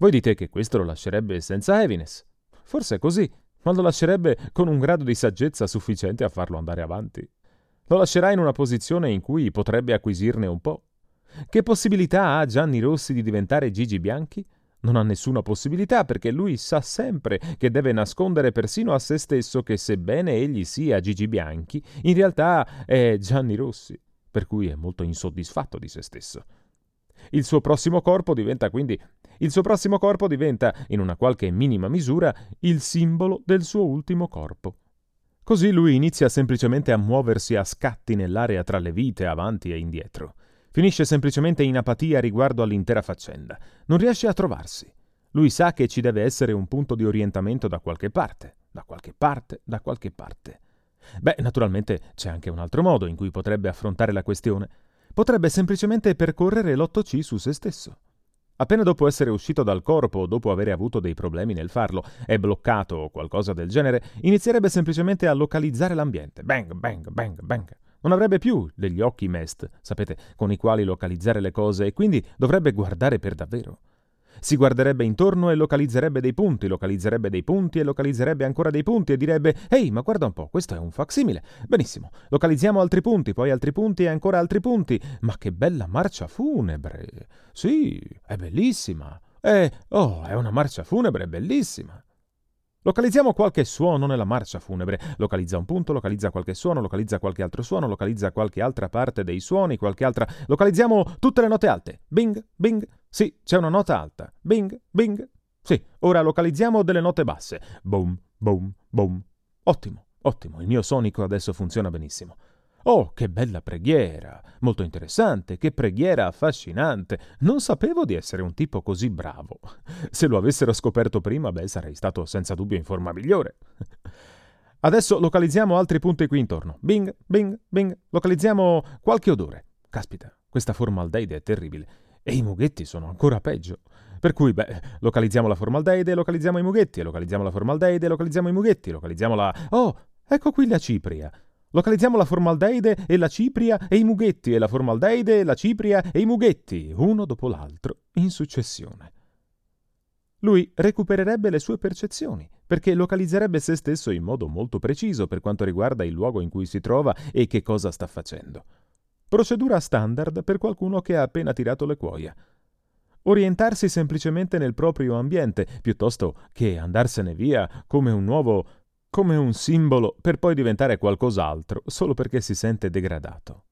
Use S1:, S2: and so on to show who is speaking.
S1: Voi dite che questo lo lascerebbe senza heaviness. Forse è così, ma lo lascerebbe con un grado di saggezza sufficiente a farlo andare avanti. Lo lascerà in una posizione in cui potrebbe acquisirne un po'. Che possibilità ha Gianni Rossi di diventare Gigi Bianchi? Non ha nessuna possibilità, perché lui sa sempre che deve nascondere persino a se stesso che, sebbene egli sia Gigi Bianchi, in realtà è Gianni Rossi, per cui è molto insoddisfatto di se stesso. Il suo prossimo corpo diventa, in una qualche minima misura, il simbolo del suo ultimo corpo. Così lui inizia semplicemente a muoversi a scatti nell'area tra le vite, avanti e indietro. Finisce semplicemente in apatia riguardo all'intera faccenda. Non riesce a trovarsi. Lui sa che ci deve essere un punto di orientamento da qualche parte. Beh, naturalmente c'è anche un altro modo in cui potrebbe affrontare la questione. Potrebbe semplicemente percorrere l'8C su se stesso. Appena dopo essere uscito dal corpo o dopo avere avuto dei problemi nel farlo, è bloccato o qualcosa del genere, inizierebbe semplicemente a localizzare l'ambiente. Bang, bang, bang, bang. Non avrebbe più degli occhi MEST, sapete, con i quali localizzare le cose, e quindi dovrebbe guardare per davvero. Si guarderebbe intorno e localizzerebbe dei punti e localizzerebbe ancora dei punti e direbbe: «Ehi, ma guarda un po', questo è un facsimile. Benissimo, localizziamo altri punti, poi altri punti e ancora altri punti. Ma che bella marcia funebre! Sì, è bellissima. È una marcia funebre bellissima». Localizziamo qualche suono nella marcia funebre. Localizza un punto, localizza qualche suono, localizza qualche altro suono, localizza qualche altra parte dei suoni, qualche altra... Localizziamo tutte le note alte. Bing, bing. Sì, c'è una nota alta. Bing, bing. Sì, ora localizziamo delle note basse. Boom, boom, boom. Ottimo, ottimo. Il mio sonico adesso funziona benissimo. Oh, che bella preghiera! Molto interessante, che preghiera affascinante! Non sapevo di essere un tipo così bravo. Se lo avessero scoperto prima, sarei stato senza dubbio in forma migliore. Adesso localizziamo altri punti qui intorno. Bing, bing, bing. Localizziamo qualche odore. Caspita, questa formaldeide è terribile. E i mughetti sono ancora peggio. Per cui, localizziamo la formaldeide, localizziamo i mughetti, localizziamo la formaldeide, localizziamo i mughetti, localizziamo la... Oh, ecco qui la cipria. Localizziamo la formaldeide e la cipria e i mughetti, e la formaldeide e la cipria e i mughetti, uno dopo l'altro, in successione. Lui recupererebbe le sue percezioni, perché localizzerebbe se stesso in modo molto preciso per quanto riguarda il luogo in cui si trova e che cosa sta facendo. Procedura standard per qualcuno che ha appena tirato le cuoia. Orientarsi semplicemente nel proprio ambiente, piuttosto che andarsene via come un simbolo per poi diventare qualcos'altro solo perché si sente degradato.